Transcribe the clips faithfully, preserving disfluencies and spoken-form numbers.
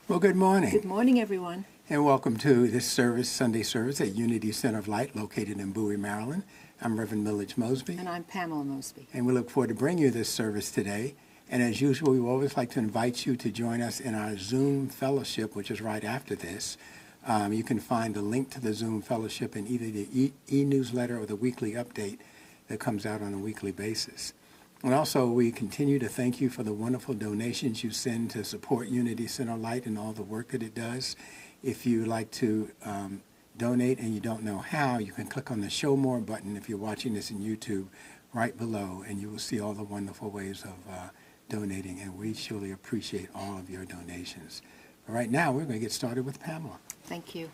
Well, good morning. Good morning, everyone. And welcome to this service, Sunday service at Unity Center of Light, located in Bowie, Maryland. I'm Reverend Millage Mosby. And I'm Pamela Mosby. And we look forward to bringing you this service today. And as usual, we always like to invite you to join us in our Zoom fellowship, which is right after this. Um, you can find the link to the Zoom fellowship in either the e- e-newsletter or the weekly update that comes out on a weekly basis. And also, we continue to thank you for the wonderful donations you send to support Unity Center Light and all the work that it does. If you like to um, donate and you don't know how, you can click on the Show More button if you're watching this in YouTube right below, and you will see all the wonderful ways of uh, donating, and we surely appreciate all of your donations. But right now, we're going to get started with Pamela. Thank you.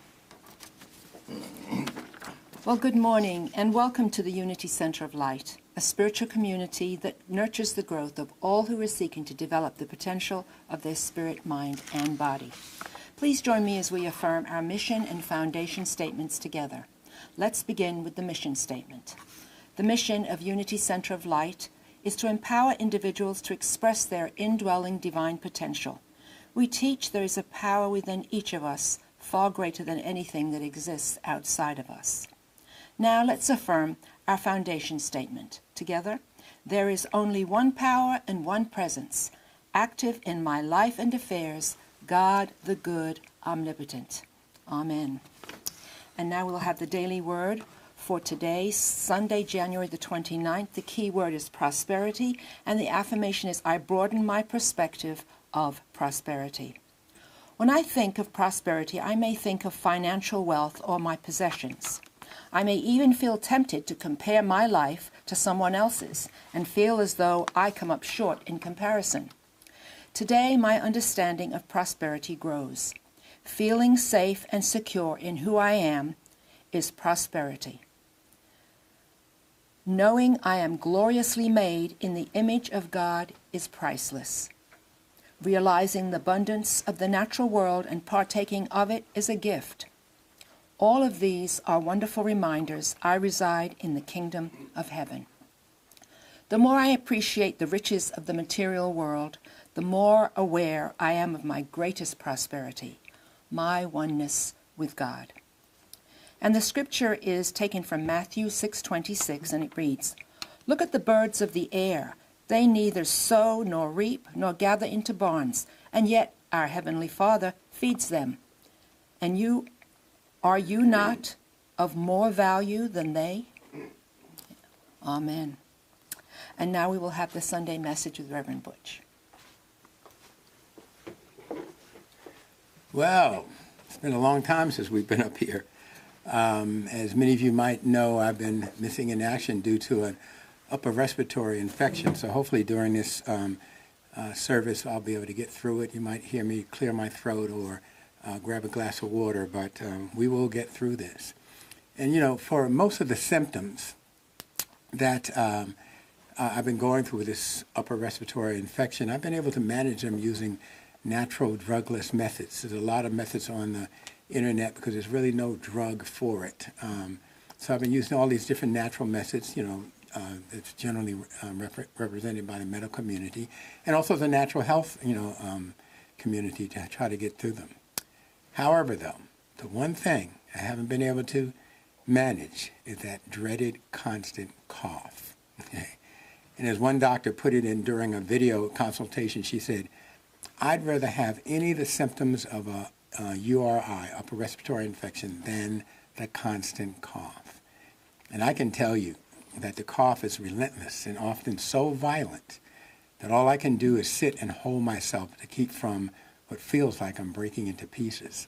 Well, good morning, and welcome to the Unity Center of Light, a spiritual community that nurtures the growth of all who are seeking to develop the potential of their spirit, mind, and body. Please join me as we affirm our mission and foundation statements together. Let's begin with the mission statement. The mission of Unity Center of Light is to empower individuals to express their indwelling divine potential. We teach there is a power within each of us far greater than anything that exists outside of us. Now let's affirm our foundation statement. Together, there is only one power and one presence, active in my life and affairs, God the good, omnipotent. Amen. And now we'll have the daily word for today, Sunday, January the twenty-ninth. The key word is prosperity, and the affirmation is, I broaden my perspective of prosperity. When I think of prosperity, I may think of financial wealth or my possessions. I may even feel tempted to compare my life to someone else's and feel as though I come up short in comparison. Today, my understanding of prosperity grows. Feeling safe and secure in who I am is prosperity. Knowing I am gloriously made in the image of God is priceless. Realizing the abundance of the natural world and partaking of it is a gift. All of these are wonderful reminders I reside in the kingdom of heaven. The more I appreciate the riches of the material world, the more aware I am of my greatest prosperity, my oneness with God. And the scripture is taken from Matthew six twenty-six, and it reads, Look at the birds of the air. They neither sow nor reap nor gather into barns, and yet our heavenly Father feeds them. And you Are you not of more value than they? Amen. And now we will have the Sunday message with Reverend Butch. Well, it's been a long time since we've been up here. Um, as many of you might know, I've been missing in action due to an upper respiratory infection. So hopefully during this um, uh, service, I'll be able to get through it. You might hear me clear my throat or Uh, grab a glass of water, but um, we will get through this. And, you know, for most of the symptoms that um, uh, I've been going through with this upper respiratory infection, I've been able to manage them using natural drugless methods. There's a lot of methods on the internet because there's really no drug for it. Um, so I've been using all these different natural methods, you know, uh, that's generally um, rep- represented by the medical community, and also the natural health, you know, um, community to try to get through them. However, though, the one thing I haven't been able to manage is that dreaded constant cough. Okay? And as one doctor put it in during a video consultation, she said, I'd rather have any of the symptoms of a, a U R I, upper respiratory infection, than the constant cough. And I can tell you that the cough is relentless and often so violent that all I can do is sit and hold myself to keep from what feels like I'm breaking into pieces.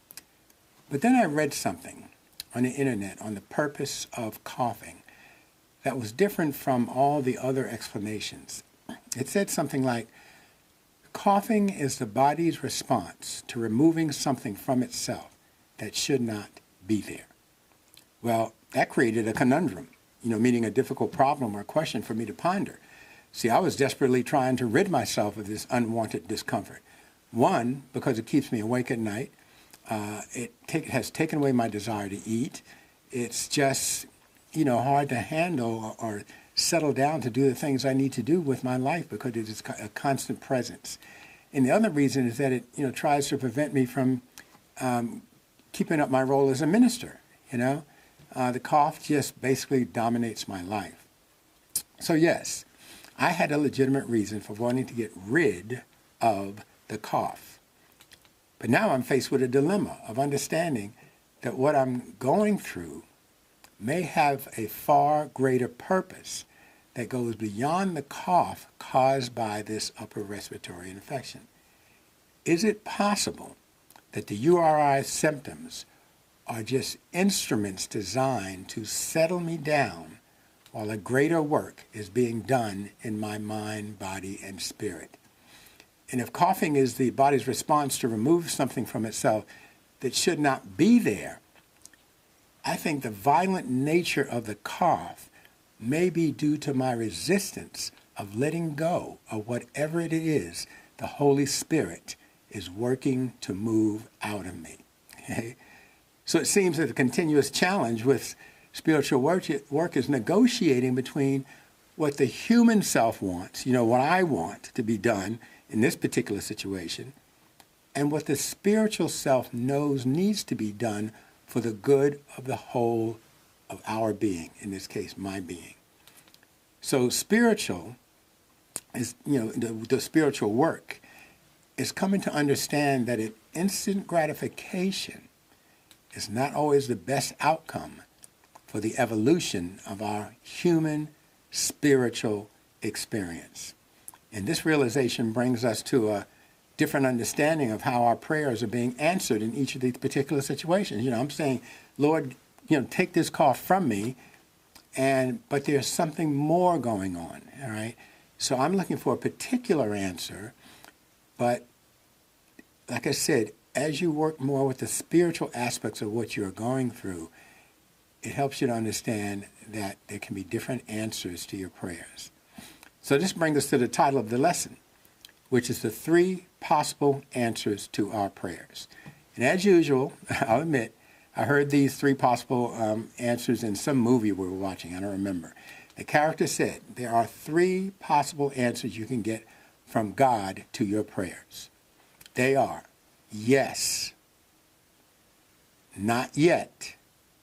But then I read something on the internet on the purpose of coughing that was different from all the other explanations. It said something like, coughing is the body's response to removing something from itself that should not be there. Well, that created a conundrum, you know, meaning a difficult problem or question for me to ponder. See, I was desperately trying to rid myself of this unwanted discomfort. One, because it keeps me awake at night. Uh, it take, has taken away my desire to eat. It's just, you know, hard to handle or, or settle down to do the things I need to do with my life because it is a constant presence. And the other reason is that it, you know, tries to prevent me from um, keeping up my role as a minister, you know. Uh, the cough just basically dominates my life. So yes, I had a legitimate reason for wanting to get rid of the cough. But now I'm faced with a dilemma of understanding that what I'm going through may have a far greater purpose that goes beyond the cough caused by this upper respiratory infection. Is it possible that the U R I symptoms are just instruments designed to settle me down while a greater work is being done in my mind, body, and spirit? And if coughing is the body's response to remove something from itself that should not be there, I think the violent nature of the cough may be due to my resistance of letting go of whatever it is the Holy Spirit is working to move out of me. Okay? So it seems that the continuous challenge with spiritual work, work is negotiating between what the human self wants, you know, what I want to be done in this particular situation, and what the spiritual self knows needs to be done for the good of the whole of our being, in this case, my being. So spiritual is, you know, the, the spiritual work is coming to understand that an instant gratification is not always the best outcome for the evolution of our human spiritual experience. And this realization brings us to a different understanding of how our prayers are being answered in each of these particular situations. You know, I'm saying, Lord, you know, take this cough from me, and but there's something more going on, all right? So I'm looking for a particular answer, but like I said, as you work more with the spiritual aspects of what you're going through, it helps you to understand that there can be different answers to your prayers. So this brings us to the title of the lesson, which is the three possible answers to our prayers. And as usual, I'll admit, I heard these three possible um, answers in some movie we were watching. I don't remember. The character said there are three possible answers you can get from God to your prayers. They are yes, not yet,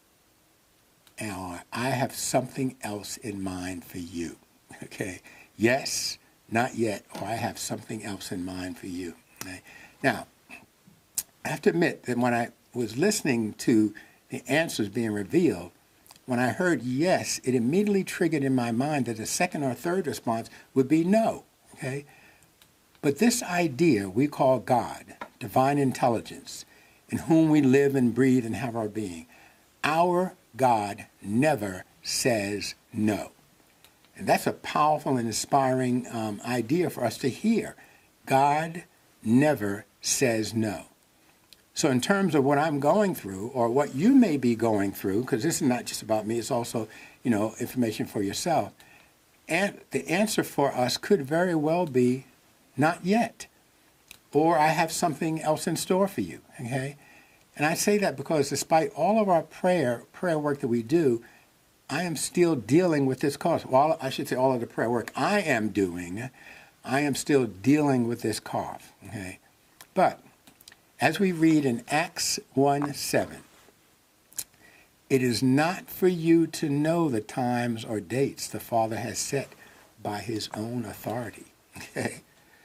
and I have something else in mind for you. Okay? Yes, not yet, or I have something else in mind for you. Okay? Now, I have to admit that when I was listening to the answers being revealed, when I heard yes, it immediately triggered in my mind that the second or third response would be no. Okay? But this idea we call God, divine intelligence, in whom we live and breathe and have our being, our God never says no. And that's a powerful and inspiring um, idea for us to hear. God never says no. So in terms of what I'm going through, or what you may be going through, because this is not just about me, it's also, you know, information for yourself, and the answer for us could very well be not yet, or I have something else in store for you, okay? And I say that because despite all of our prayer prayer work that we do, I am still dealing with this cough. Well, I should say all of the prayer work I am doing, I am still dealing with this cough, okay? But as we read in Acts one seven, it is not for you to know the times or dates the Father has set by his own authority, okay?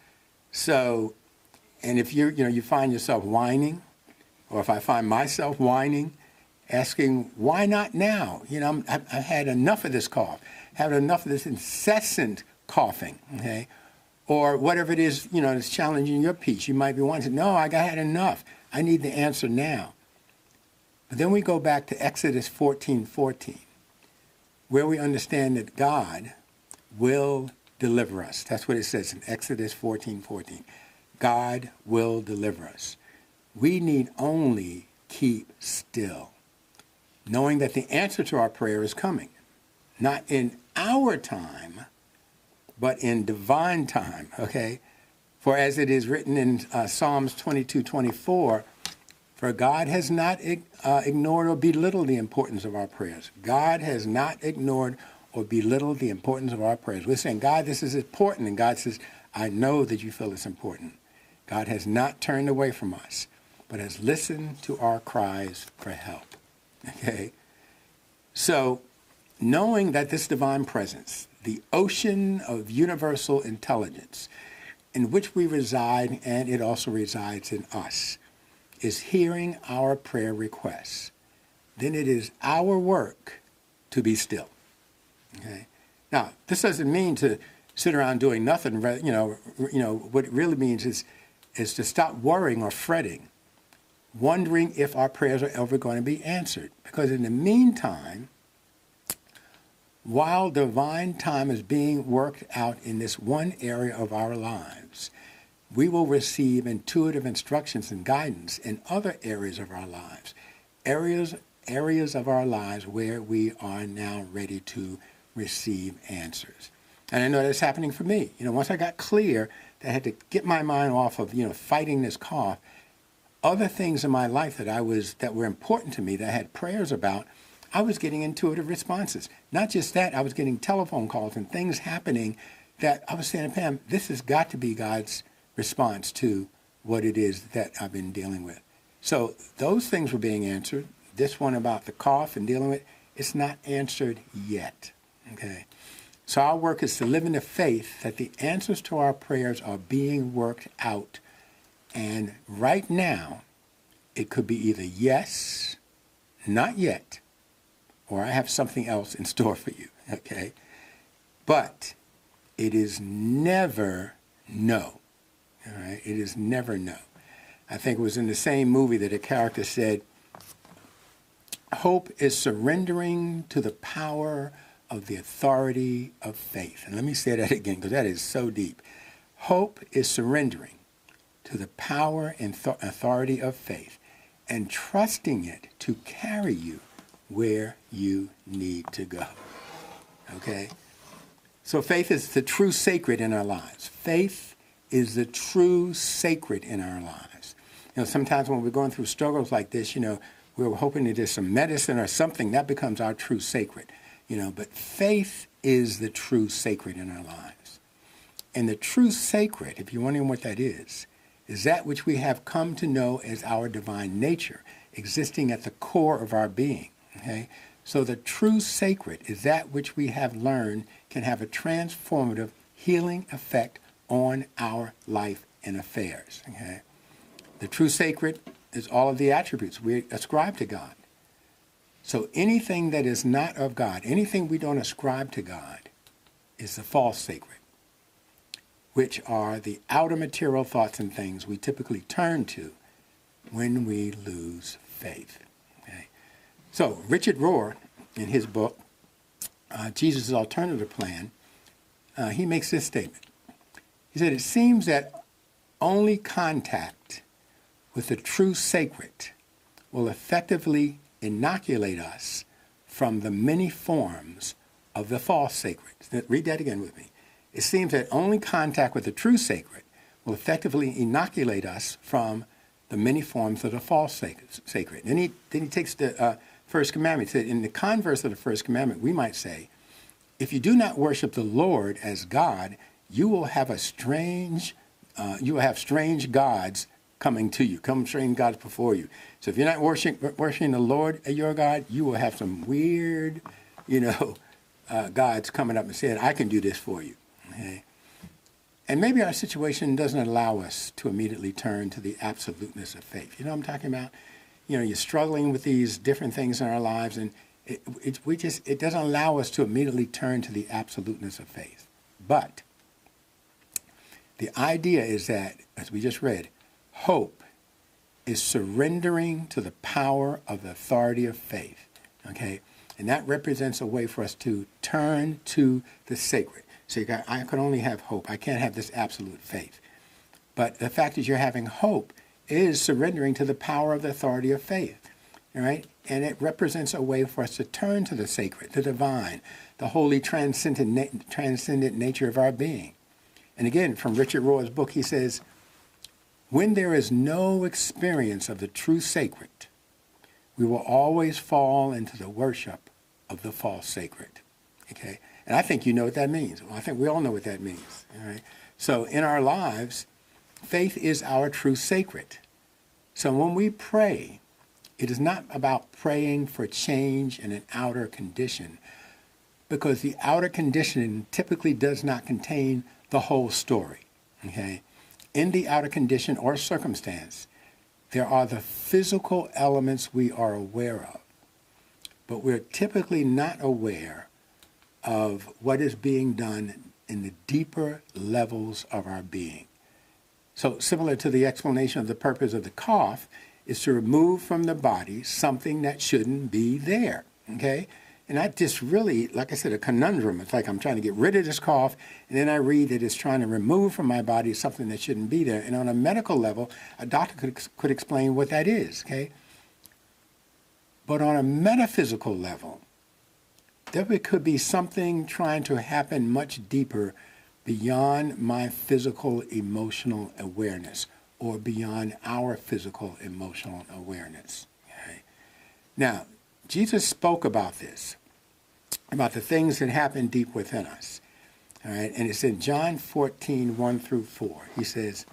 So, and if you're, you know, you find yourself whining, or if I find myself whining, asking, why not now? You know, I'm, I've, I've had enough of this cough, had enough of this incessant coughing, okay? Or whatever it is, you know, that's challenging your peace. You might be wanting, no, I got had enough. I need the answer now. But then we go back to Exodus fourteen fourteen, where we understand that God will deliver us. That's what it says in Exodus fourteen fourteen. God will deliver us. We need only keep still, knowing that the answer to our prayer is coming, not in our time, but in divine time, okay? For as it is written in uh, Psalms twenty-two twenty-four, for God has not uh, ignored or belittled the importance of our prayers. God has not ignored or belittled the importance of our prayers. We're saying, God, this is important, and God says, I know that you feel it's important. God has not turned away from us, but has listened to our cries for help. Okay? So, knowing that this divine presence, the ocean of universal intelligence in which we reside, and it also resides in us, is hearing our prayer requests, then it is our work to be still. Okay? Now, this doesn't mean to sit around doing nothing. You know, you know what it really means is, is to stop worrying or fretting, wondering if our prayers are ever going to be answered. Because in the meantime, while divine time is being worked out in this one area of our lives, we will receive intuitive instructions and guidance in other areas of our lives, areas, areas of our lives where we are now ready to receive answers. And I know that's happening for me. You know, once I got clear that I had to get my mind off of, you know, fighting this cough, other things in my life that I was, that were important to me, that I had prayers about, I was getting intuitive responses. Not just that, I was getting telephone calls and things happening that I was saying, Pam, this has got to be God's response to what it is that I've been dealing with. So those things were being answered. This one about the cough and dealing with it, it's not answered yet. Okay? So our work is to live in the faith that the answers to our prayers are being worked out. And right now, it could be either yes, not yet, or I have something else in store for you, okay? But it is never no, all right? It is never no. I think it was in the same movie that a character said, hope is surrendering to the power of the authority of faith. And let me say that again, because that is so deep. Hope is surrendering to the power and th- authority of faith and trusting it to carry you where you need to go. Okay? So faith is the true sacred in our lives. Faith is the true sacred in our lives. You know, sometimes when we're going through struggles like this, you know, we're hoping that there's some medicine or something that becomes our true sacred. You know, but faith is the true sacred in our lives. And the true sacred, if you're wondering what that is, is that which we have come to know as our divine nature, existing at the core of our being. Okay? So the true sacred is that which we have learned can have a transformative healing effect on our life and affairs. Okay? The true sacred is all of the attributes we ascribe to God. So anything that is not of God, anything we don't ascribe to God, is the false sacred, which are the outer material thoughts and things we typically turn to when we lose faith. Okay? So Richard Rohr, in his book, uh, Jesus' Alternative Plan, uh, he makes this statement. He said, it seems that only contact with the true sacred will effectively inoculate us from the many forms of the false sacred. Read that again with me. It seems that only contact with the true sacred will effectively inoculate us from the many forms of the false sacred. Then he, then he takes the uh, first commandment. He said, in the converse of the first commandment, we might say, if you do not worship the Lord as God, you will have a strange, uh, you will have strange gods coming to you, come strange gods before you. So if you're not worshiping, worshiping the Lord your God, you will have some weird, you know, uh, gods coming up and saying, I can do this for you. Okay? And maybe our situation doesn't allow us to immediately turn to the absoluteness of faith. You know what I'm talking about? You know, you're struggling with these different things in our lives, and it, it, we just, it doesn't allow us to immediately turn to the absoluteness of faith. But the idea is that, as we just read, hope is surrendering to the power of the authority of faith, okay? And that represents a way for us to turn to the sacred. So you got, I can only have hope. I can't have this absolute faith. But the fact that you're having hope is surrendering to the power of the authority of faith, all right? And it represents a way for us to turn to the sacred, the divine, the holy transcendent, na- transcendent nature of our being. And again, from Richard Rohr's book, he says, when there is no experience of the true sacred, we will always fall into the worship of the false sacred. Okay? And I think you know what that means. Well, I think we all know what that means. All right? So in our lives, faith is our true sacred. So when we pray, it is not about praying for change in an outer condition, because the outer condition typically does not contain the whole story, okay? In the outer condition or circumstance, there are the physical elements we are aware of, but we're typically not aware of what is being done in the deeper levels of our being. So similar to the explanation of the purpose of the cough is to remove from the body something that shouldn't be there, okay? And that just really, like I said, a conundrum. It's like I'm trying to get rid of this cough, and then I read that it's trying to remove from my body something that shouldn't be there. And on a medical level, a doctor could, could explain what that is, okay? But on a metaphysical level, there could be something trying to happen much deeper beyond my physical emotional awareness, or beyond our physical emotional awareness, okay? Now, Jesus spoke about this, about the things that happen deep within us. All right, and it's in John fourteen, one through four. He says,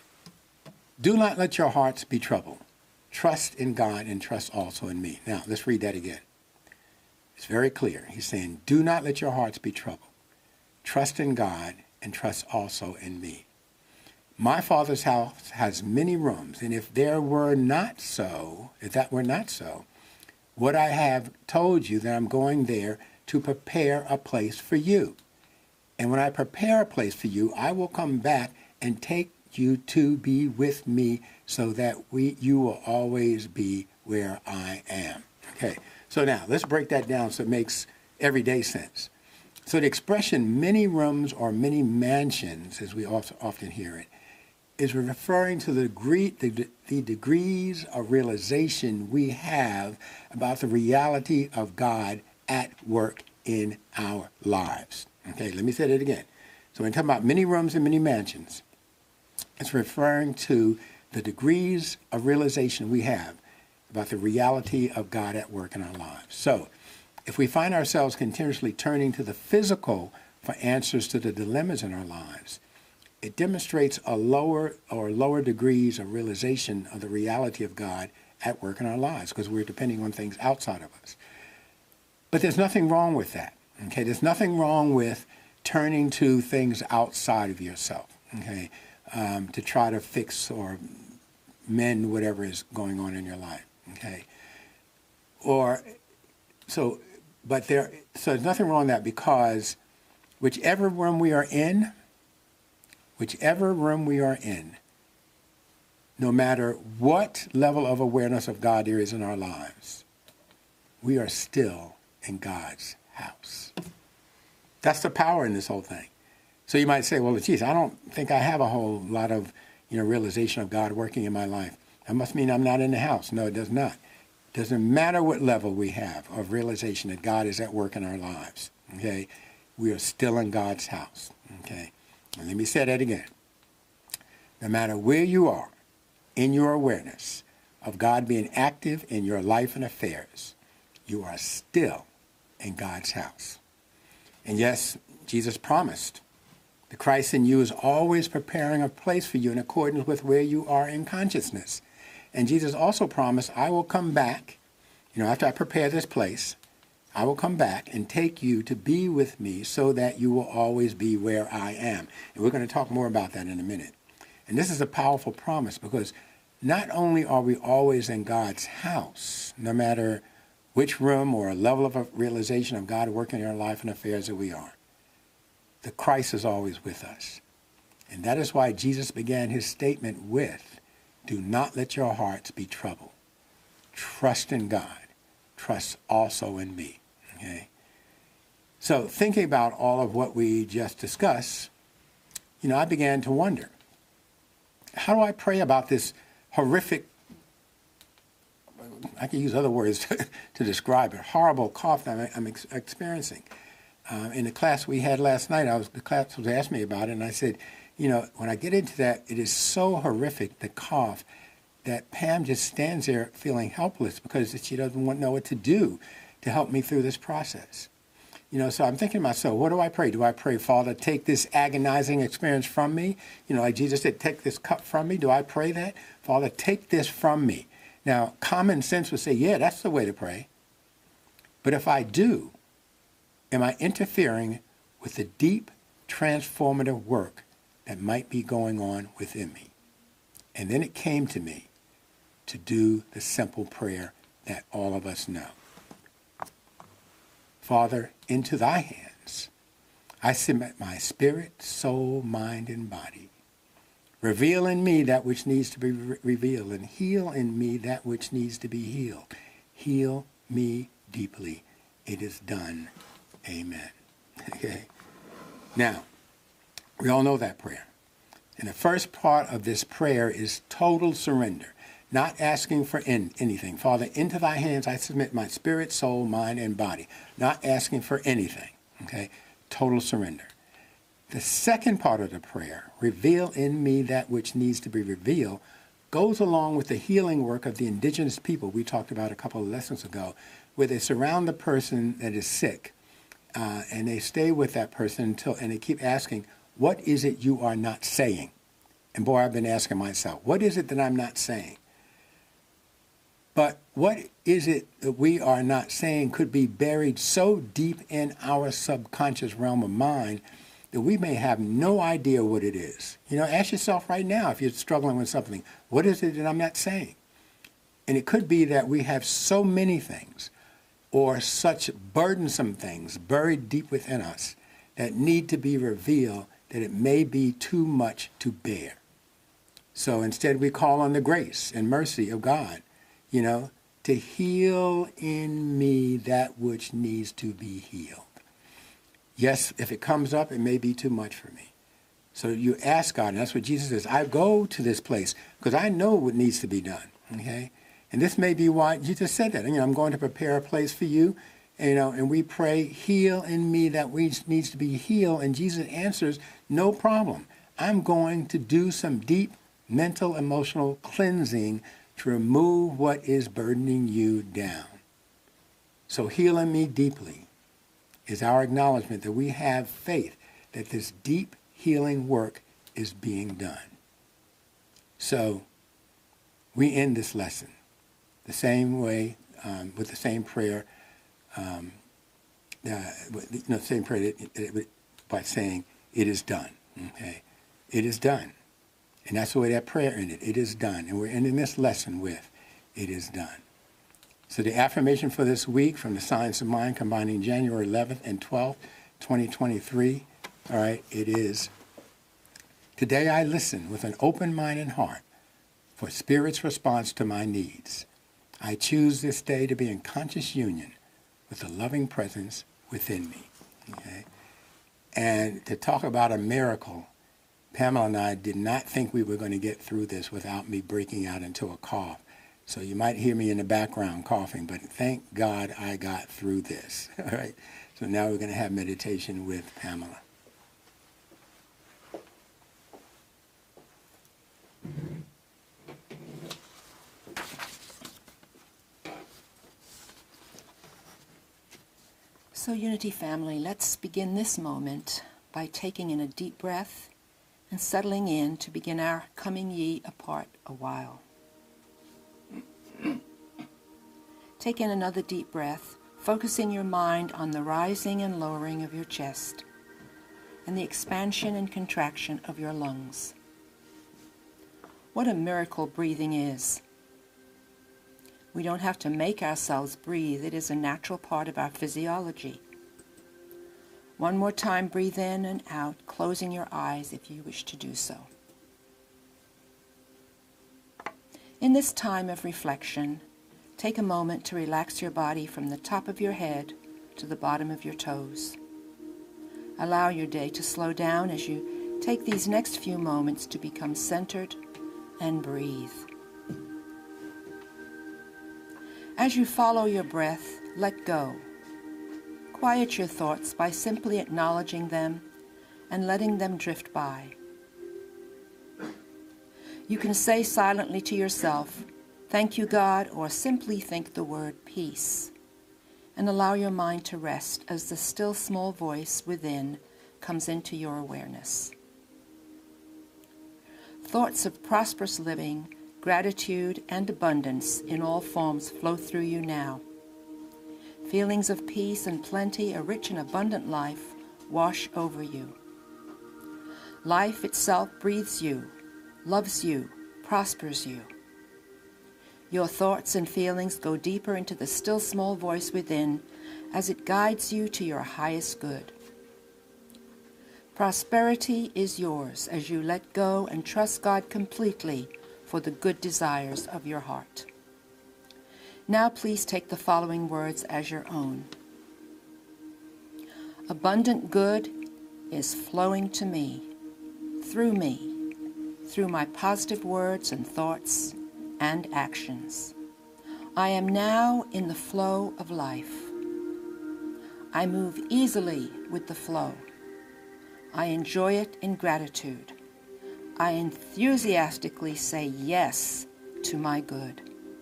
"Do not let your hearts be troubled. Trust in God and trust also in me." Now, let's read that again. It's very clear. He's saying, do not let your hearts be troubled. Trust in God and trust also in me. My Father's house has many rooms, and if there were not so, if that were not so, would I have told you that I'm going there to prepare a place for you? And when I prepare a place for you, I will come back and take you to be with me so that we you will always be where I am. Okay, so now let's break that down so it makes everyday sense. So the expression many rooms or many mansions, as we often hear it, is referring to the, degree, the, the degrees of realization we have about the reality of God at work in our lives. Okay, let me say that again. So when we talk about many rooms and many mansions, it's referring to the degrees of realization we have about the reality of God at work in our lives. So if we find ourselves continuously turning to the physical for answers to the dilemmas in our lives, it demonstrates a lower or lower degrees of realization of the reality of God at work in our lives, because we're depending on things outside of us. But there's nothing wrong with that, okay? There's nothing wrong with turning to things outside of yourself, okay, um, to try to fix or mend whatever is going on in your life, okay? Or, so, but there, so there's nothing wrong with that, because whichever room we are in, Whichever room we are in, no matter what level of awareness of God there is in our lives, we are still in God's house. That's the power in this whole thing. So you might say, well, geez, I don't think I have a whole lot of, you know, realization of God working in my life. That must mean I'm not in the house. No, it does not. It doesn't matter what level we have of realization that God is at work in our lives, okay? We are still in God's house, okay? And let me say that again. No matter where you are in your awareness of God being active in your life and affairs, you are still in God's house. And yes, Jesus promised the Christ in you is always preparing a place for you in accordance with where you are in consciousness. And Jesus also promised, I will come back, you know, after I prepare this place, I will come back and take you to be with me so that you will always be where I am. And we're going to talk more about that in a minute. And this is a powerful promise, because not only are we always in God's house, no matter which room or level of realization of God working in our life and affairs that we are, the Christ is always with us. And that is why Jesus began his statement with, do not let your hearts be troubled. Trust in God. Trust also in me. Okay. So thinking about all of what we just discussed, you know, I began to wonder, how do I pray about this horrific, I can use other words to describe it, horrible cough that I'm ex- experiencing. Uh, in the class we had last night, I was the class was asked me about it, and I said, you know, when I get into that, it is so horrific, the cough, that Pam just stands there feeling helpless because she doesn't want, know what to do to help me through this process. You know, so I'm thinking to myself, what do I pray? Do I pray, Father, take this agonizing experience from me? You know, like Jesus said, take this cup from me. Do I pray that? Father, take this from me. Now, common sense would say, yeah, that's the way to pray. But if I do, am I interfering with the deep transformative work that might be going on within me? And then it came to me to do the simple prayer that all of us know. Father, into thy hands I submit my spirit, soul, mind, and body. Reveal in me that which needs to be re- revealed, and heal in me that which needs to be healed. Heal me deeply. It is done. Amen. Okay. Now, we all know that prayer. And the first part of this prayer is total surrender, not asking for in, anything. Father, into thy hands I submit my spirit, soul, mind, and body. Not asking for anything. Okay. Total surrender. The second part of the prayer, reveal in me that which needs to be revealed, goes along with the healing work of the indigenous people we talked about a couple of lessons ago, where they surround the person that is sick, uh, and they stay with that person until, and they keep asking, what is it you are not saying? And boy, I've been asking myself, what is it that I'm not saying? But what is it that we are not saying could be buried so deep in our subconscious realm of mind that we may have no idea what it is. You know, ask yourself right now if you're struggling with something, what is it that I'm not saying? And it could be that we have so many things or such burdensome things buried deep within us that need to be revealed that it may be too much to bear. So instead we call on the grace and mercy of God, you know, to heal in me that which needs to be healed. Yes, if it comes up, it may be too much for me. So you ask God, and that's what Jesus says. I go to this place because I know what needs to be done, okay? And this may be why Jesus said that. You know, I'm going to prepare a place for you, you know, and we pray, heal in me that which needs to be healed. And Jesus answers, no problem. I'm going to do some deep mental, emotional cleansing to remove what is burdening you down. So heal in me deeply is our acknowledgement that we have faith that this deep healing work is being done. So we end this lesson the same way, um, with the same prayer, um, uh, you know, same prayer that, that, by saying, it is done, okay? It is done. And that's the way that prayer ended. It is done. And we're ending this lesson with, it is done. So the affirmation for this week from the Science of Mind, combining January eleventh and twelfth, twenty twenty-three, all right, it is, today I listen with an open mind and heart for Spirit's response to my needs. I choose this day to be in conscious union with the loving presence within me, okay? And to talk about a miracle, Pamela and I did not think we were going to get through this without me breaking out into a cough. So you might hear me in the background coughing, but thank God I got through this. All right. So now we're going to have meditation with Pamela. So, Unity family, let's begin this moment by taking in a deep breath and settling in to begin our coming ye apart a while. Take in another deep breath, focusing your mind on the rising and lowering of your chest and the expansion and contraction of your lungs. What a miracle breathing is. We don't have to make ourselves breathe. It is a natural part of our physiology. One more time, breathe in and out, closing your eyes if you wish to do so. In this time of reflection, take a moment to relax your body from the top of your head to the bottom of your toes. Allow your day to slow down as you take these next few moments to become centered and breathe. As you follow your breath, let go. Quiet your thoughts by simply acknowledging them and letting them drift by. You can say silently to yourself, "Thank you, God," or simply think the word peace. and allow your mind to rest as the still small voice within comes into your awareness. Thoughts of prosperous living, gratitude, and abundance in all forms flow through you now. Feelings of peace and plenty, a rich and abundant life, wash over you. Life itself breathes you, loves you, prospers you. Your thoughts and feelings go deeper into the still small voice within as it guides you to your highest good. Prosperity is yours as you let go and trust God completely for the good desires of your heart. Now please take the following words as your own. Abundant good is flowing to me, through me, through my positive words and thoughts and actions. I am now in the flow of life. I move easily with the flow. I enjoy it in gratitude. I enthusiastically say yes to my good.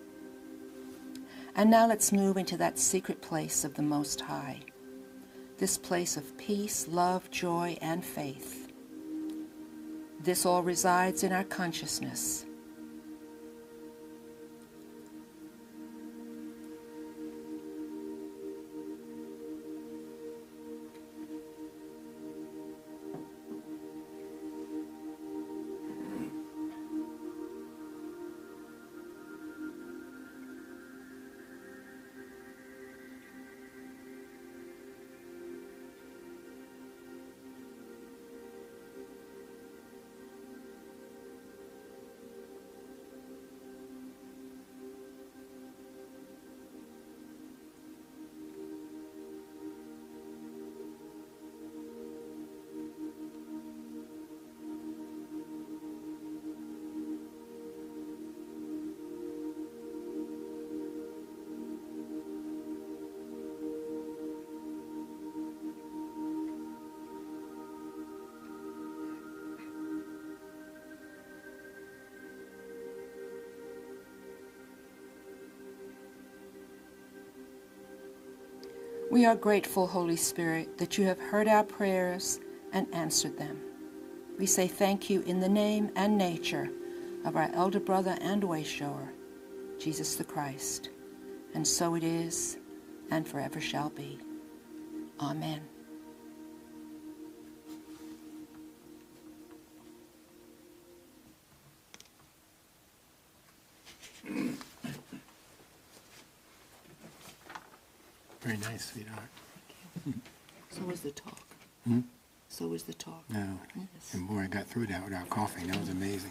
And now let's move into that secret place of the Most High, this place of peace, love, joy, and faith. This all resides in our consciousness. We are grateful, Holy Spirit, that you have heard our prayers and answered them. We say thank you in the name and nature of our elder brother and way shower, Jesus the Christ. And so it is, and forever shall be. Amen. Very nice, sweetheart. So was the talk. Hmm? So was the talk. No. Yes. And boy, I got through that without coughing. That was amazing.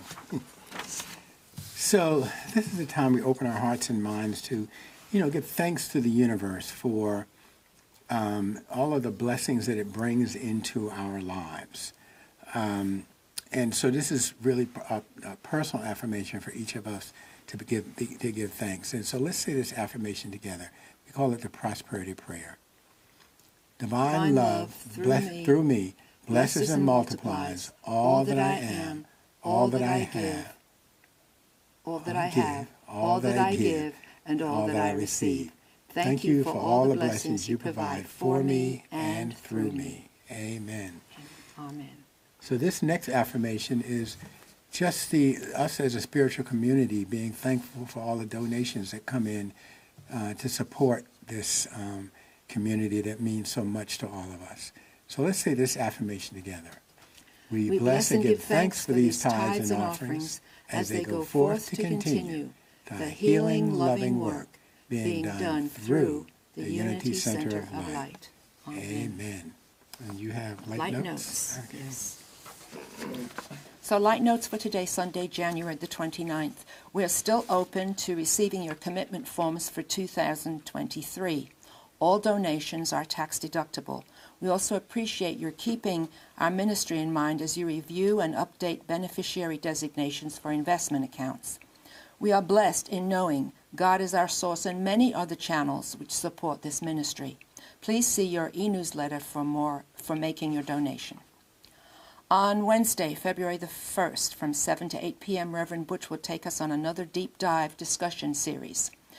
So this is the time we open our hearts and minds to, you know, give thanks to the universe for um, all of the blessings that it brings into our lives. Um, and so this is really a, a personal affirmation for each of us to give, to give thanks. And so let's say this affirmation together. We call it the prosperity prayer. Divine, Divine love, love through bless, me, through me blesses blesses and and multiplies multiplies all that I am, all that I have, all that all I give, have, all all that that I I give, give, and all that I receive. Thank you for all the blessings you provide for me and through me. Amen. Amen. So this next affirmation is just the us as a spiritual community being thankful for all the donations that come in uh, to support this um, community that means so much to all of us. So let's say this affirmation together. We, We bless and give thanks for these tithes and offerings as they go forth to continue the healing, loving work being done through the Unity Center of Light. Amen. And you have light, Light notes? notes, yes. So light notes for today, Sunday, January the twenty-ninth. We are still open to receiving your commitment forms for two thousand twenty-three. All donations are tax deductible. We also appreciate your keeping our ministry in mind as you review and update beneficiary designations for investment accounts. We are blessed in knowing God is our source and many are the channels which support this ministry. Please see your e-newsletter for more for making your donation. On Wednesday, February the first, from seven to eight p.m., Reverend Butch will take us on another deep dive discussion series.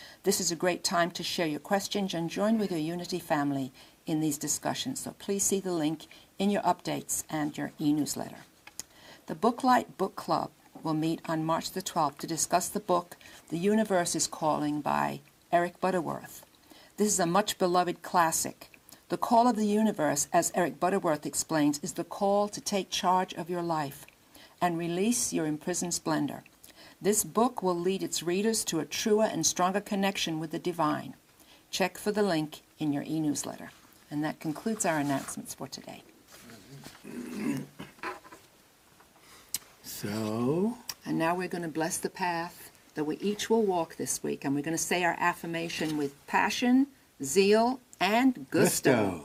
This is a great time to share your questions and join with your Unity family in these discussions. So please see the link in your updates and your e-newsletter. The Booklight Book Club will meet on March the twelfth to discuss the book The Universe is Calling by Eric Butterworth. This is a much-beloved classic. The call of the universe, as Eric Butterworth explains, is the call to take charge of your life and release your imprisoned splendor. This book will lead its readers to a truer and stronger connection with the divine. Check for the link in your e-newsletter. And that concludes our announcements for today. So, And now we're going to bless the path that we each will walk this week. And we're going to say our affirmation with passion, zeal, and gusto. gusto.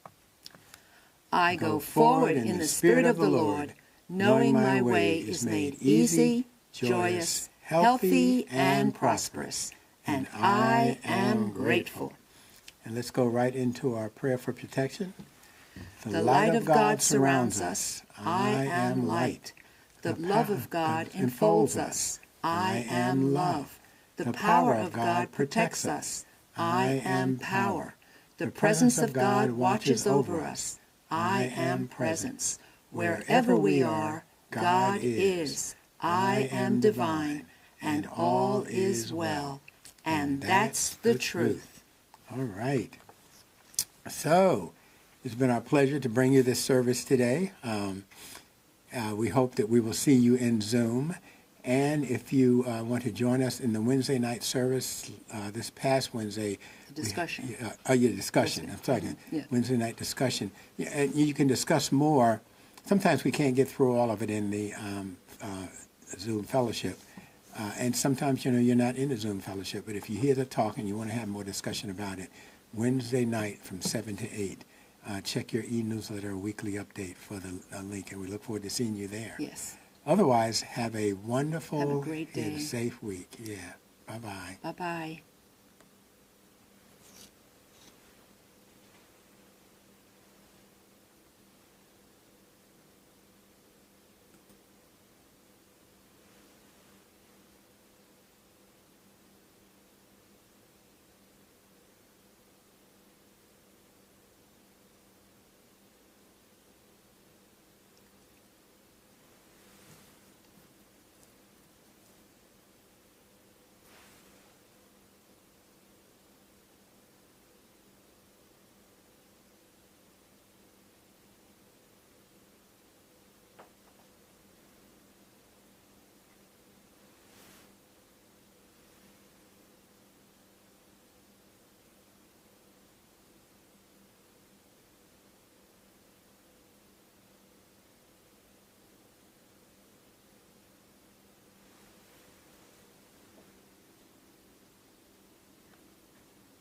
I go forward in the Spirit of the Lord, knowing my way is made easy, joyous, healthy, and prosperous. And I am grateful. And let's go right into our prayer for protection. The light of God surrounds us. I am light. The love of God enfolds us. I am love. The power of God protects us. I am power. The presence of God watches over us. I am presence. Wherever we are, God is. I am divine, and all is well. And that's the truth. All right. So, it's been our pleasure to bring you this service today. Um, uh, we hope that we will see you in Zoom. And if you uh, want to join us in the Wednesday night service, uh, this past Wednesday, Discussion. We, uh, oh, yeah, discussion. I'm sorry, Yeah. Wednesday night discussion. Yeah, and you can discuss more. Sometimes we can't get through all of it in the um, uh, Zoom fellowship. Uh, and sometimes, you know, you're not in the Zoom fellowship. But if you hear the talk and you want to have more discussion about it, Wednesday night from seven to eight, uh, check your e-newsletter weekly update for the uh, link. And we look forward to seeing you there. Yes. Otherwise, have a wonderful Have a great day. and safe week. Yeah. Bye-bye. Bye-bye.